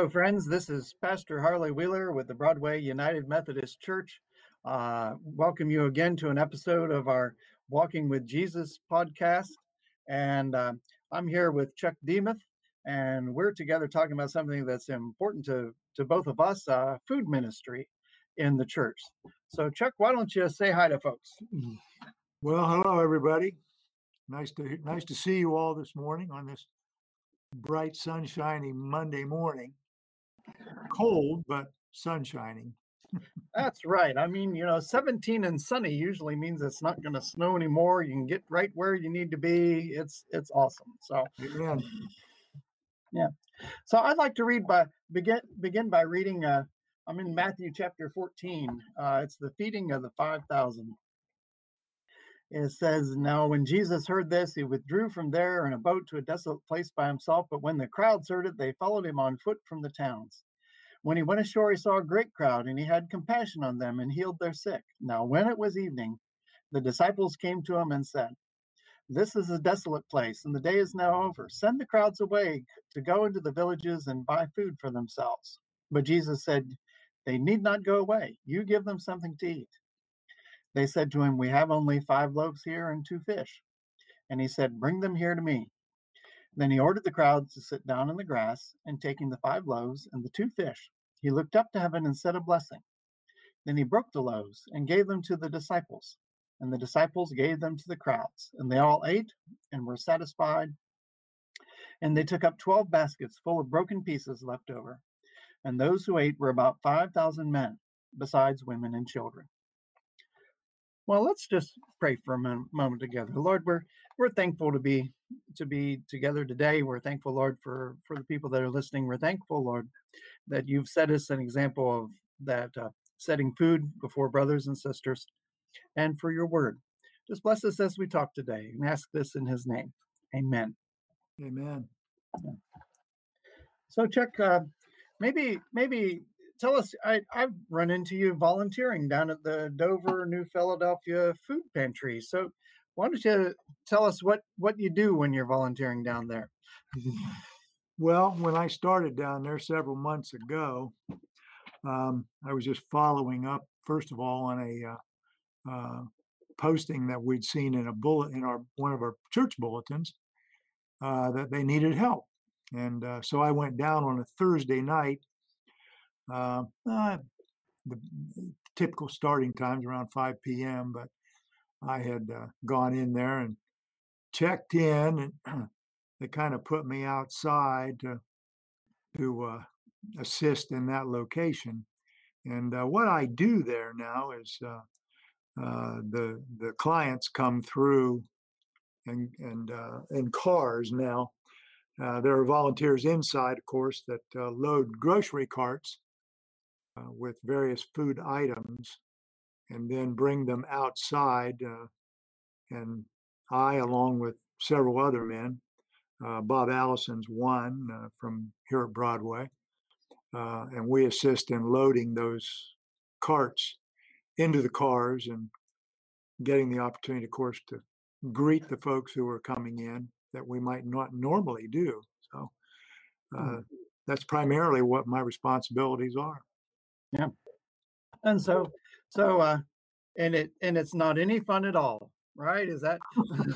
Hello, friends. This is Pastor Harley Wheeler with the Broadway United Methodist Church. Welcome you again to an episode of our Walking with Jesus podcast. And I'm here with Chuck Demuth, and we're together talking about something that's important to both of us, food ministry in the church. So, Chuck, why don't you say hi to folks? Well, hello, everybody. Nice to see you all this morning on this bright, sunshiny Monday morning. Cold, but sun shining. That's right. I mean, 17 and sunny usually means it's not going to snow anymore. You can get right where you need to be. It's awesome. So, Amen. Yeah. So I'd like to begin by reading. I'm in Matthew chapter 14. It's the feeding of the 5,000. It says, "Now when Jesus heard this, he withdrew from there in a boat to a desolate place by himself. But when the crowds heard it, they followed him on foot from the towns. When he went ashore, he saw a great crowd, and he had compassion on them and healed their sick. Now when it was evening, the disciples came to him and said, 'This is a desolate place, and the day is now over. Send the crowds away to go into the villages and buy food for themselves.' But Jesus said, 'They need not go away. You give them something to eat.' They said to him, 'We have only 5 loaves here and 2 fish.' And he said, 'Bring them here to me.' Then he ordered the crowds to sit down in the grass, and taking the 5 loaves and the 2 fish, he looked up to heaven and said a blessing. Then he broke the loaves and gave them to the disciples, and the disciples gave them to the crowds. And they all ate and were satisfied. And they took up 12 baskets full of broken pieces left over. And those who ate were about 5,000 men, besides women and children." Well, let's just pray for a moment together. Lord, we're thankful to be together today. We're thankful, Lord, for the people that are listening. We're thankful, Lord, that you've set us an example of that setting food before brothers and sisters, and for your word. Just bless us as we talk today, and ask this in his name. Amen. Amen. So, Chuck, maybe tell us. I've run into you volunteering down at the Dover, New Philadelphia food pantry. So, why don't you tell us what you do when you're volunteering down there? Well, when I started down there several months ago, I was just following up, first of all, on a posting that we'd seen in one of our church bulletins that they needed help. And so I went down on a Thursday night. The typical starting times around 5 p.m., but I had gone in there and checked in, and they kind of put me outside to assist in that location. And what I do there now is the clients come through and in cars now. There are volunteers inside, of course, that load grocery carts with various food items and then bring them outside. And I, along with several other men, Bob Allison's one from here at Broadway, and we assist in loading those carts into the cars and getting the opportunity, of course, to greet the folks who are coming in that we might not normally do. So that's primarily what my responsibilities are. Yeah. And so and it's not any fun at all, right? Is that?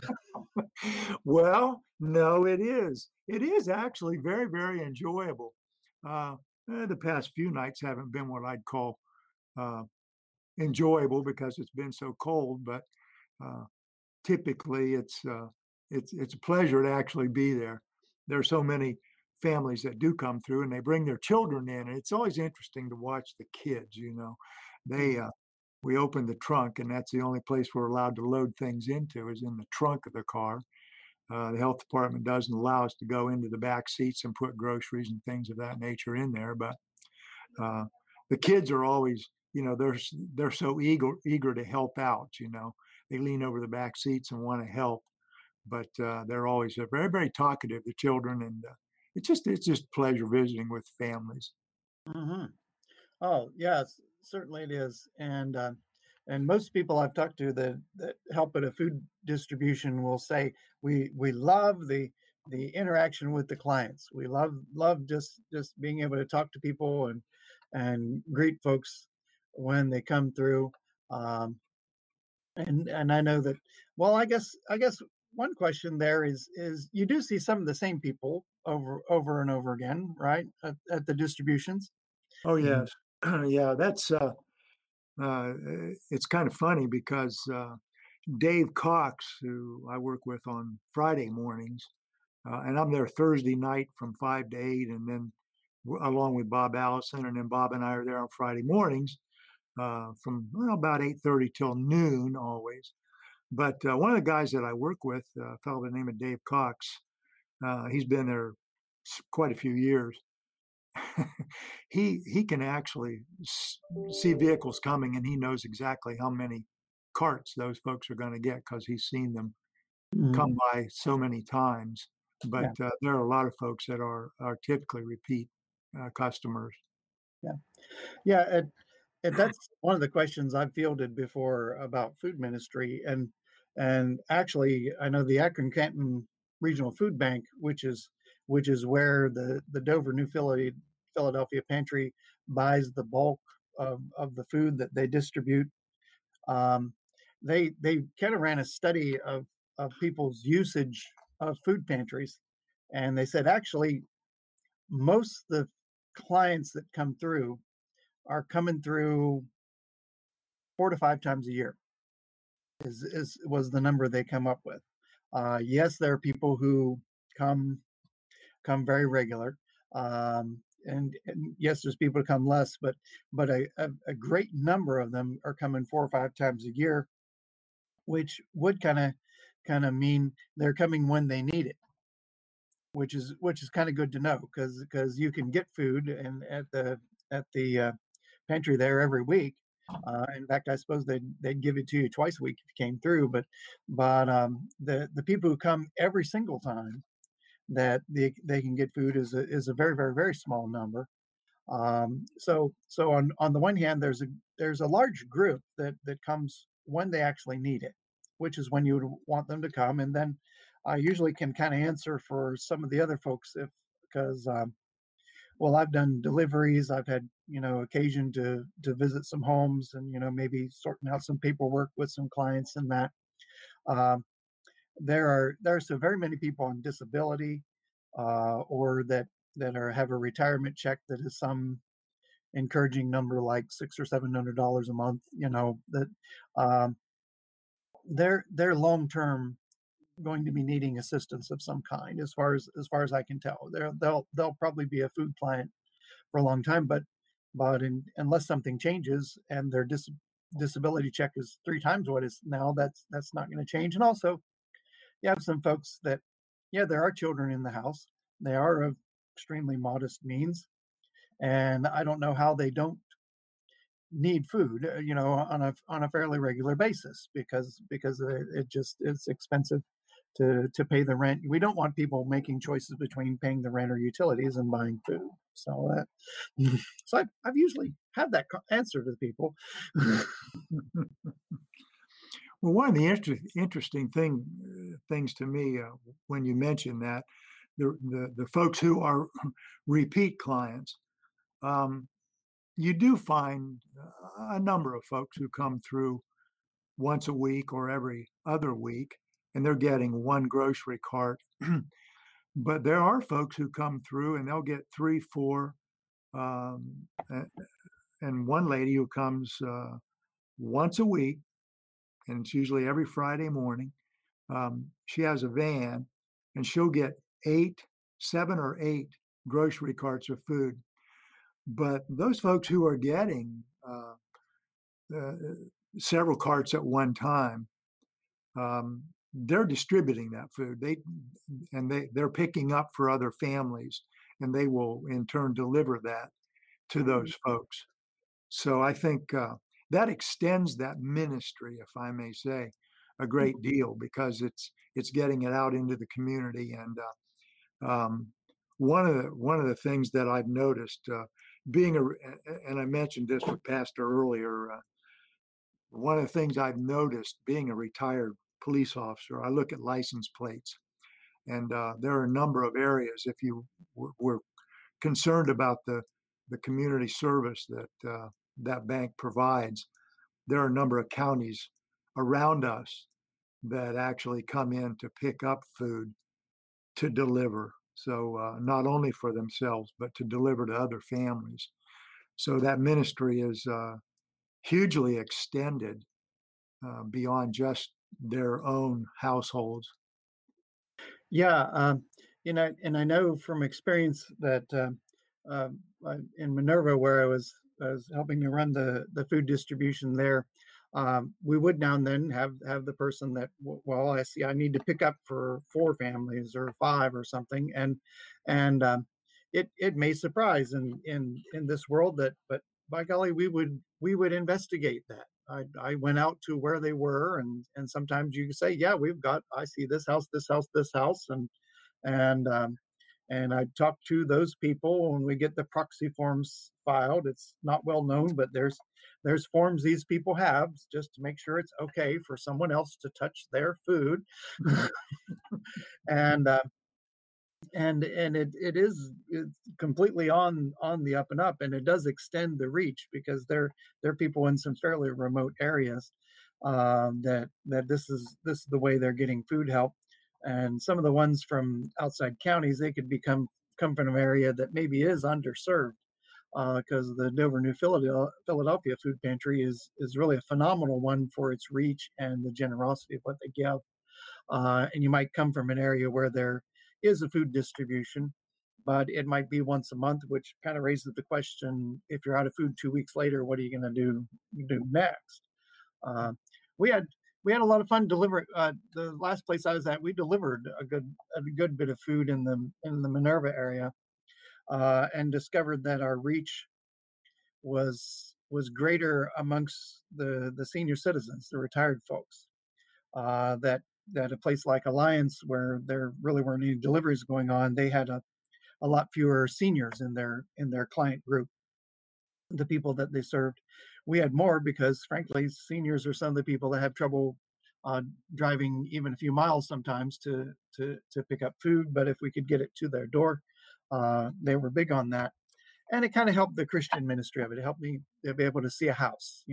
Well, no, it is. It is actually very, very enjoyable. The past few nights haven't been what I'd call enjoyable because it's been so cold, but typically it's a pleasure to actually be there. There are so many families that do come through, and they bring their children in, and it's always interesting to watch the kids. We open the trunk, and that's the only place we're allowed to load things into is in the trunk of the car. The health department doesn't allow us to go into the back seats and put groceries and things of that nature in there. But the kids are always, they're so eager to help out. They lean over the back seats and want to help, but they're always very, very talkative, the children, and it's just pleasure visiting with families. Mm-hmm. Oh, yes, certainly it is. And most people I've talked to that help at a food distribution will say we love the the interaction with the clients. We love just being able to talk to people and greet folks when they come through. Um, and I know that. Well, I guess one question there is you do see some of the same people over and over again, right? At the distributions. Oh, Mhm. yes. Yeah, it's kind of funny because Dave Cox, who I work with on Friday mornings, and I'm there Thursday night from 5 to 8, and then along with Bob Allison, and then Bob and I are there on Friday mornings from well, about 8:30 till noon always. But one of the guys that I work with, a fellow by the name of Dave Cox, he's been there quite a few years. He can actually see vehicles coming, and he knows exactly how many carts those folks are going to get because he's seen them Mhm. come by so many times. But Yeah, there are a lot of folks that are typically repeat customers. yeah, yeah. And that's one of the questions I've fielded before about food ministry, and actually, I know the Akron Canton Regional Food Bank, which is where the Dover New Philadelphia Pantry buys the bulk of the food that they distribute. Um, they kind of ran a study of people's usage of food pantries, and they said actually most of the clients that come through are coming through 4 to 5 times a year is was the number they come up with. Yes, there are people who come come very regular, and yes, there's people who come less, but a great number of them are coming 4 or 5 times a year, which would kind of mean they're coming when they need it, which is kind of good to know because you can get food and at the pantry there every week. In fact, I suppose they'd give it to you twice a week if you came through. But the people who come every single time that they can get food is a very very very small number. So on the one hand, there's a large group that comes when they actually need it, which is when you would want them to come, and then I usually can kind of answer for some of the other folks if because well, I've done deliveries. I've had, occasion to visit some homes and, maybe sorting out some paperwork with some clients and that. Um, there are so very many people on disability or that are have a retirement check that is some encouraging number like $600 or $700 a month. That um, they're long term going to be needing assistance of some kind as far as I can tell. They'll probably be a food client for a long time, but unless something changes and their disability check is 3 times what it is now, that's not going to change. And also, you have some folks that, yeah, there are children in the house. They are of extremely modest means, and I don't know how they don't need food, on a fairly regular basis because it just it's expensive to pay the rent. We don't want people making choices between paying the rent or utilities and buying food. So that so I've usually had that answer to the people. Well, one of the interesting things to me when you mention that the folks who are repeat clients, um, you do find a number of folks who come through once a week or every other week, and they're getting one grocery cart. But there are folks who come through and they'll get three, four, um, a- and one lady who comes once a week, and it's usually every Friday morning. She has a van, and she'll get 7 or 8 grocery carts of food. But those folks who are getting uh, several carts at one time, they're distributing that food. They're picking up for other families, and they will in turn deliver that to those folks. So I think that extends that ministry, if I may say, a great deal because it's getting it out into the community. And one of the things that I've noticed, being a and I mentioned this with Pastor earlier, one of the things I've noticed being a retired police officer, I look at license plates, And there are a number of areas. If you were concerned about the community service that that bank provides, there are a number of counties around us that actually come in to pick up food to deliver. So not only for themselves, but to deliver to other families. So that ministry is hugely extended beyond just their own households. Yeah, and I know from experience that in Minerva, where I was helping to run the food distribution there, we would now and then have the person that, well, I see I need to pick up for four families or five or something, and it may surprise in this world that, but by golly, we would investigate that. I went out to where they were, and sometimes you say, yeah, I see this house, this house, this house, and and I talk to those people when we get the proxy forms filed. It's not well known, but there's forms these people have just to make sure it's okay for someone else to touch their food, and it is, it's completely on the up and up, and it does extend the reach because there are people in some fairly remote areas that this is the way they're getting food help, and some of the ones from outside counties, they could come from an area that maybe is underserved, because the Dover New Philadelphia Food Pantry is really a phenomenal one for its reach and the generosity of what they give. And you might come from an area where there is a food distribution, but it might be once a month, which kind of raises the question: if you're out of food 2 weeks later, what are you going to do next? Uh, we had we had a lot of fun delivering. The last place I was at, we delivered a good bit of food in the Minerva area, and discovered that our reach was greater amongst the senior citizens, the retired folks. That a place like Alliance, where there really weren't any deliveries going on, they had a lot fewer seniors in their client group, the people that they served. We had more because, frankly, seniors are some of the people that have trouble driving even a few miles sometimes to pick up food. But if we could get it to their door, they were big on that, and it kind of helped the Christian ministry of it. It helped me to be able to see a house,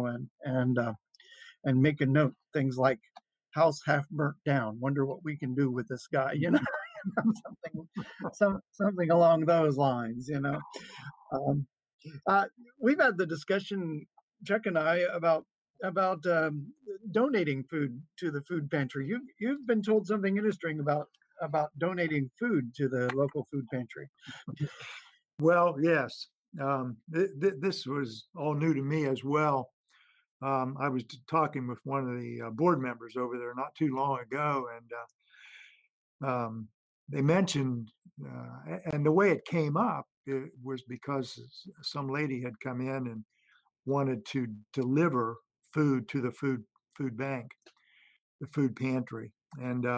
and make a note, things like house half burnt down. Wonder what we can do with this guy, something, something along those lines. Um, we've had the discussion, Chuck and I, about donating food to the food pantry. You've been told something interesting about donating food to the local food pantry. Well, yes, this was all new to me as well. I was talking with one of the board members over there not too long ago, and they mentioned, and the way it came up, it was because some lady had come in and wanted to deliver food to the food bank, the food pantry, and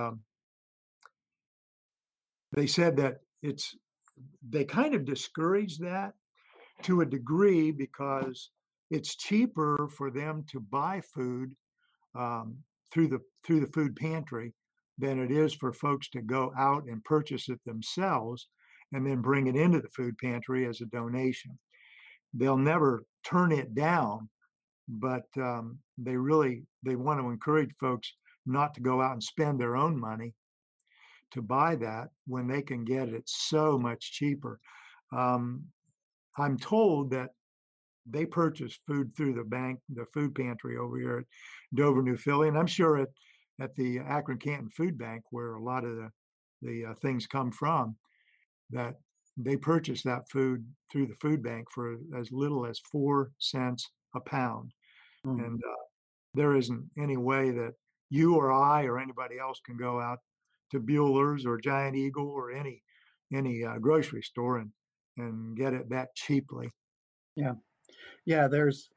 they said that they kind of discourage that to a degree because it's cheaper for them to buy food through the food pantry than it is for folks to go out and purchase it themselves and then bring it into the food pantry as a donation. They'll never turn it down, but they want to encourage folks not to go out and spend their own money to buy that when they can get it so much cheaper. Um, I'm told that they purchase food through the bank, the food pantry over here at Dover, New Philly, and I'm sure at the Akron Canton Food Bank, where a lot of the things come from, that they purchase that food through the food bank for as little as 4 cents a pound. Mm. And there isn't any way that you or I or anybody else can go out to Bueller's or Giant Eagle or any grocery store and get it that cheaply. Yeah. Yeah, there's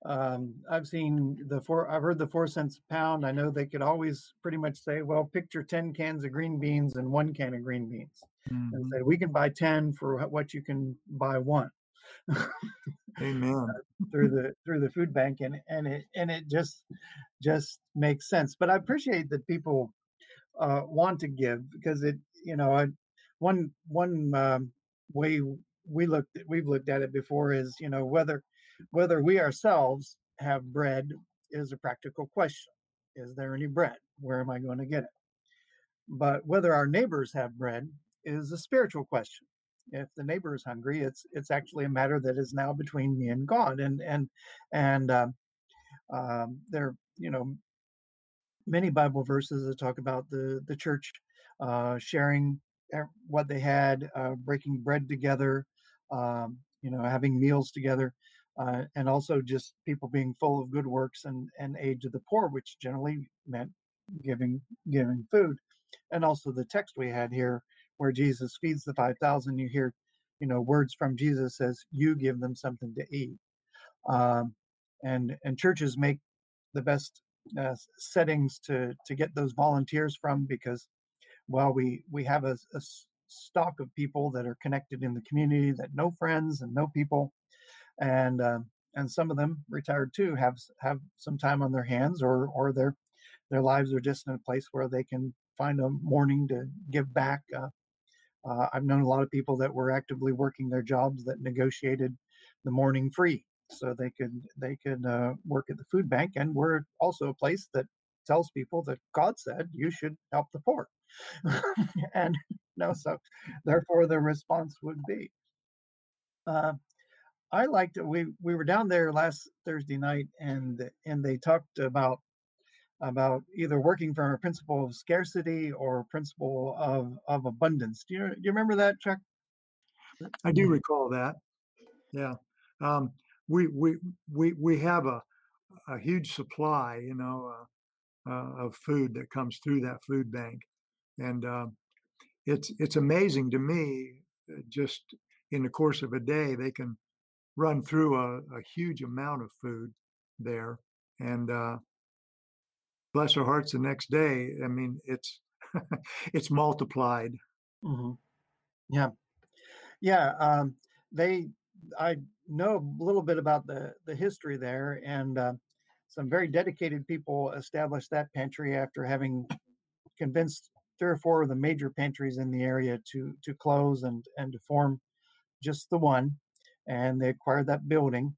I've heard the 4 cents a pound. I know they could always pretty much say, well, picture 10 cans of green beans and 1 can of green beans. And Mhm. say we can buy 10 for what you can buy one Amen. through the food bank, and it just makes sense. But I appreciate that people want to give because it, one way we've looked at it before is, whether we ourselves have bread is a practical question. Is there any bread? Where am I going to get it? But whether our neighbors have bread is a spiritual question. If the neighbor is hungry, it's actually a matter that is now between me and God. And there, many Bible verses that talk about the church sharing what they had, breaking bread together, having meals together, and also just people being full of good works and aid to the poor, which generally meant giving giving food. And also the text we had here, where Jesus feeds the 5,000, you hear, words from Jesus says, "You give them something to eat." Um, and churches make the best settings to get those volunteers from, because well, we have a stock of people that are connected in the community that know friends and know people, and some of them retired too have some time on their hands, or their lives are just in a place where they can find a morning to give back. I've known a lot of people that were actively working their jobs that negotiated the morning free so they could work at the food bank, and we're also a place that tells people that God said you should help the poor, and so therefore the response would be. Uh, I liked it. We were down there last Thursday night, and they talked about either working from a principle of scarcity or principle of abundance. Do you remember that, Chuck? I do recall that. Yeah. Um, we have a huge supply, of food that comes through that food bank, and it's amazing to me. Just in the course of a day, they can run through a huge amount of food there, and bless their hearts, the next day, I mean, it's it's multiplied. Hmm. Yeah, yeah. They, I know a little bit about the history there, and some very dedicated people established that pantry after having convinced 3 or 4 of the major pantries in the area to close and to form just the one, and they acquired that building,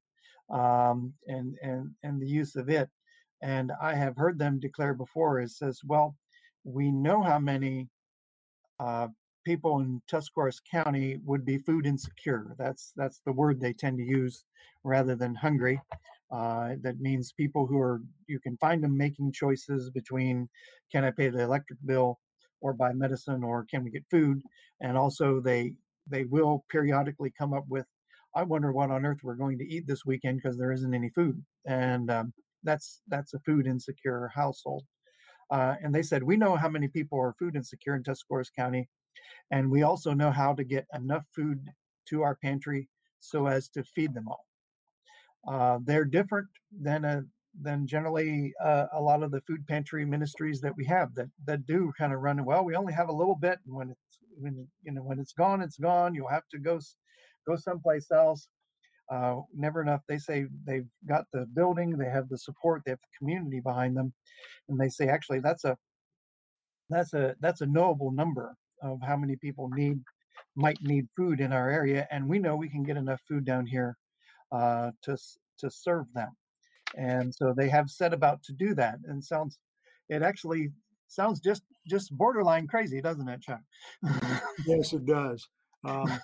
and the use of it. And I have heard them declare before. It says, "Well, we know how many uh, people in Tuscarawas County would be food insecure." That's the word they tend to use rather than hungry. That means people who are, you can find them making choices between, can I pay the electric bill or buy medicine, or can we get food? And also they will periodically come up with, I wonder what on earth we're going to eat this weekend because there isn't any food. And that's a food insecure household. And they said, we know how many people are food insecure in Tuscarawas County, and we also know how to get enough food to our pantry so as to feed them all. They're different than generally a lot of the food pantry ministries that we have that do kind of run. Well, we only have a little bit, and when it's gone, it's gone. You'll have to go someplace else. Never enough. They say they've got the building, they have the support, they have the community behind them, and they say actually that's a knowable number of how many people might need food in our area, and we know we can get enough food down here to serve them. And so they have set about to do that. And it actually sounds just borderline crazy, doesn't it, Chuck? Yes, it does. Um,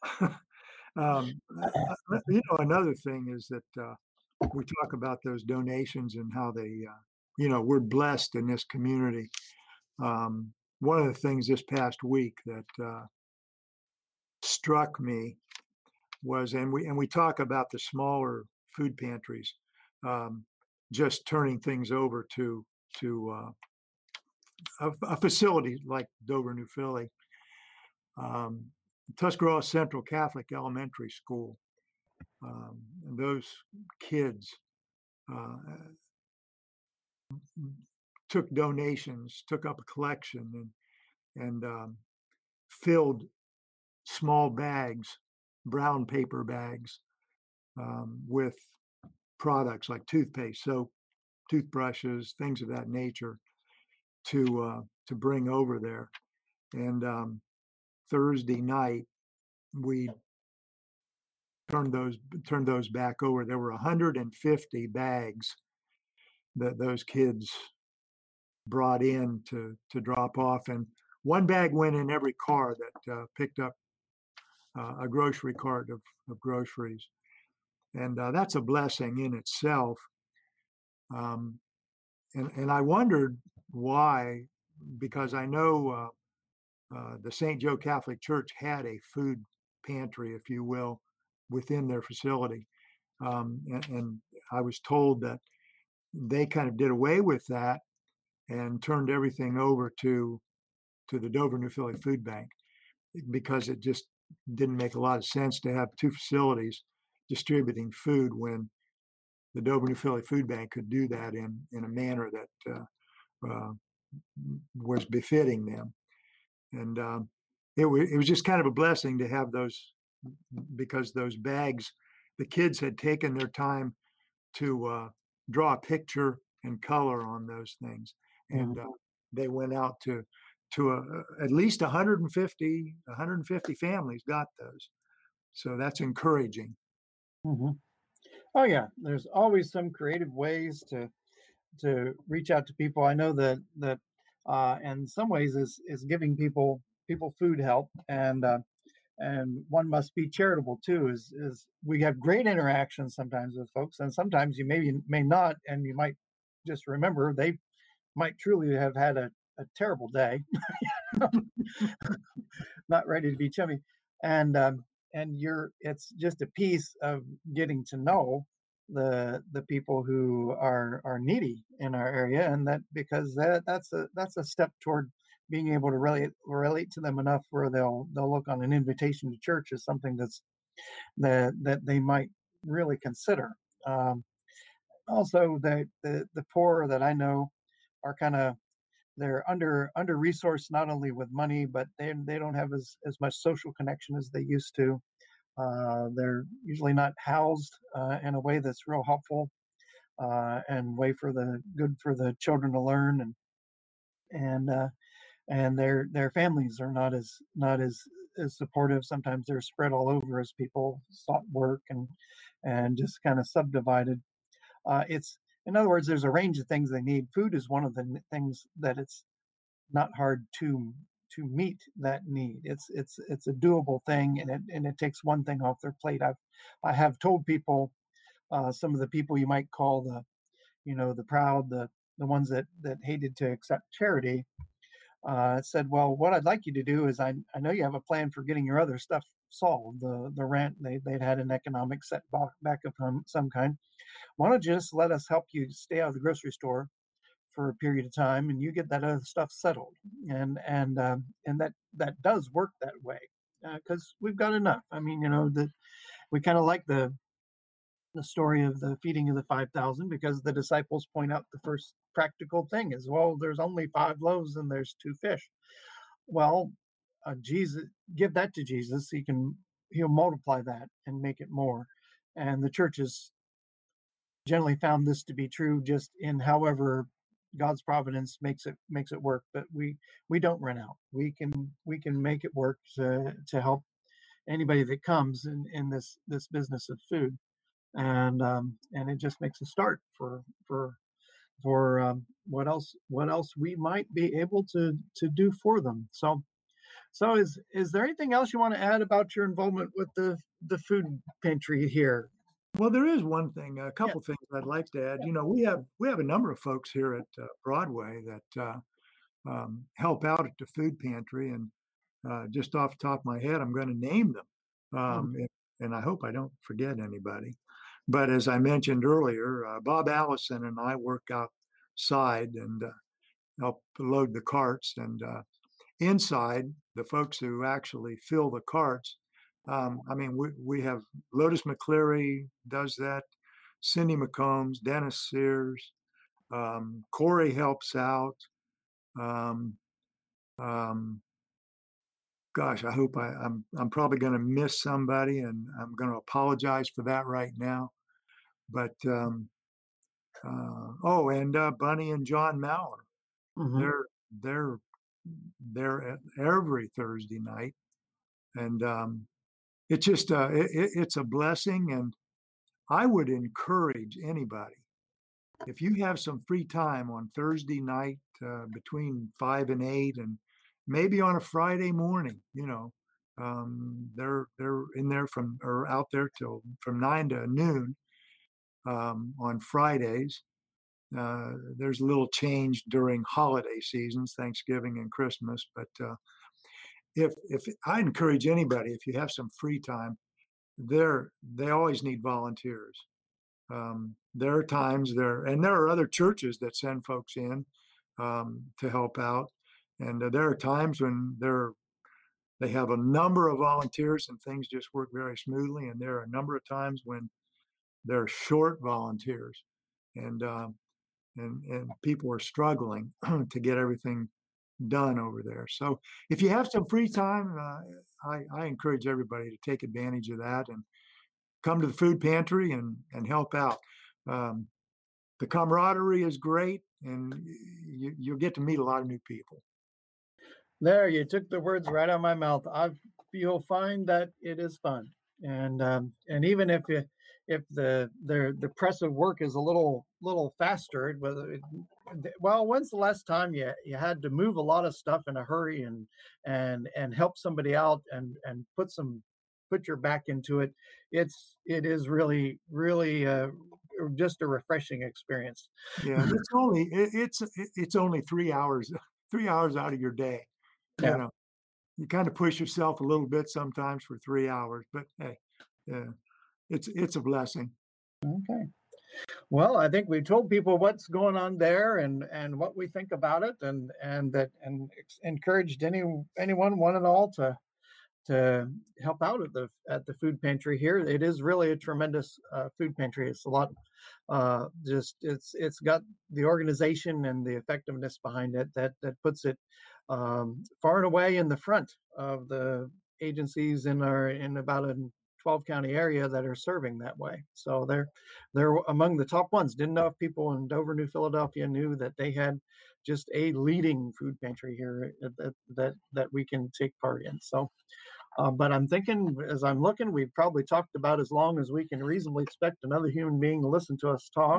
another thing is that we talk about those donations and how they, we're blessed in this community. One of the things this past week that struck me was, and we talk about the smaller food pantries, um, just turning things over to a facility like Dover New Philly, um, Tuscarawas Central Catholic Elementary School. And those kids uh, took donations, took up a collection, and filled small bags, brown paper bags, with products like toothpaste, soap, toothbrushes, things of that nature, to bring over there. And Thursday night we turned those back over. There were 150 bags that those kids brought in to drop off, and one bag went in every car that picked up a grocery cart of groceries, and that's a blessing in itself. Um, and I wondered why, because I know the St. Joe Catholic Church had a food pantry, if you will, within their facility. And I was told that they kind of did away with that and turned everything over to the Dover New Philly Food Bank, because it just didn't make a lot of sense to have two facilities distributing food when the Dover New Philly Food Bank could do that in a manner that uh, was befitting them. And it was just kind of a blessing to have those, because those bags, the kids had taken their time to draw a picture and color on those things, and they went out to at least 150 families got those. So that's encouraging. Hmm. Oh yeah, there's always some creative ways to reach out to people. I know that in some ways is giving people food help, and one must be charitable too. Is we have great interactions sometimes with folks, and sometimes you may not, and you might just remember they might truly have had a terrible day, not ready to be chummy, and you're it's just a piece of getting to know the people who are needy in our area, and that because that's a step toward being able to really relate to them enough where they'll look on an invitation to church as something that they might really consider. Um, Also, the poor that I know are kind of they're under resourced, not only with money, but they don't have as much social connection as they used to. They're usually not housed in a way that's real helpful, and way for the good for the children to learn, and uh, and their families are not as supportive. Sometimes they're spread all over as people sought work and just kind of subdivided. It's In other words, there's a range of things they need. Food is one of the things that it's not hard to meet that need. It's a doable thing, and it takes one thing off their plate. I have told people, some of the people you might call the proud, the ones that hated to accept charity, said, well, what I'd like you to do is I know you have a plan for getting your other stuff solved, the rent, they'd had an economic setback of some kind. Why don't you just let us help you stay out of the grocery store for a period of time, and you get that other stuff settled, and that does work that way, because we've got enough. I mean, that we kind of like the story of the feeding of the 5,000, because the disciples point out the first practical thing is, well, there's only 5 loaves and there's 2 fish. Well, Jesus, give that to Jesus. He'll multiply that and make it more. And the church has generally found this to be true, just in however God's providence makes it work. But we don't run out. We can make it work to help anybody that comes in this business of food, and it just makes a start for what else we might be able to do for them. So is there anything else you want to add about your involvement with the food pantry here? Well, there is one thing, a Yeah, couple things I'd like to add. yeah. We have a number of folks here at Broadway that help out at the food pantry, and just off the top of my head, I'm going to name them, Oh, and I hope I don't forget anybody. But as I mentioned earlier, Bob Allison and I work outside and help load the carts, and inside, the folks who actually fill the carts. I mean, we have Lotus McCleary does that, Cindy McCombs, Dennis Sears, Corey helps out. Um, um, Gosh, I hope I'm probably going to miss somebody, and I'm going to apologize for that right now. But oh, and Bunny and John Maurer, mhm. they're they're there at every Thursday night, and it's a blessing. And I would encourage anybody, if you have some free time on Thursday night between 5 and 8, and maybe on a Friday morning, they're in there from or out there till from 9 to noon on Fridays. There's a little change during holiday seasons, Thanksgiving and Christmas, but if I encourage anybody, if you have some free time, they always need volunteers. There are times and there are other churches that send folks in to help out, and there are times when they have a number of volunteers and things just work very smoothly, and there are a number of times when they're short volunteers, and and people are struggling to get everything done over there. So if you have some free time, I encourage everybody to take advantage of that and come to the food pantry and help out. Um, the camaraderie is great, and you'll get to meet a lot of new people. There, you took the words right out of my mouth. You'll find that it is fun, and even if the press of work is a little faster, well, when's the last time you had to move a lot of stuff in a hurry and help somebody out and put your back into it? It is really just a refreshing experience. Yeah, and it's only 3 hours, 3 hours out of your day. You Yeah. know, you kind of push yourself a little bit sometimes for 3 hours, but hey, yeah, it's a blessing. Okay. Well, I think we told people what's going on there and what we think about it, and encouraged anyone, one and all, to help out at the food pantry here. It is really a tremendous food pantry. It's a lot, just it's got the organization and the effectiveness behind it that puts it far and away in the front of the agencies in about a 12 county area that are serving that way. So they're among the top ones. Didn't know if people in Dover, New Philadelphia knew that they had just a leading food pantry here that we can take part in. So but I'm thinking, as I'm looking, we've probably talked about as long as we can reasonably expect another human being to listen to us talk.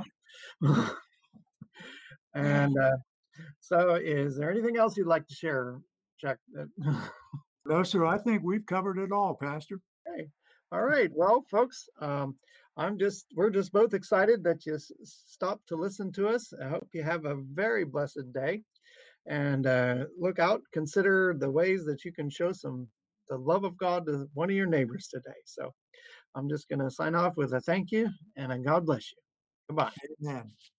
And so, is there anything else you'd like to share, Chuck? No, sir, I think we've covered it all, Pastor. Okay. All right. Well, folks, we're just both excited that you stopped to listen to us. I hope you have a very blessed day, and look out, consider the ways that you can show the love of God to one of your neighbors today. So I'm just going to sign off with a thank you and a God bless you. Goodbye. Amen.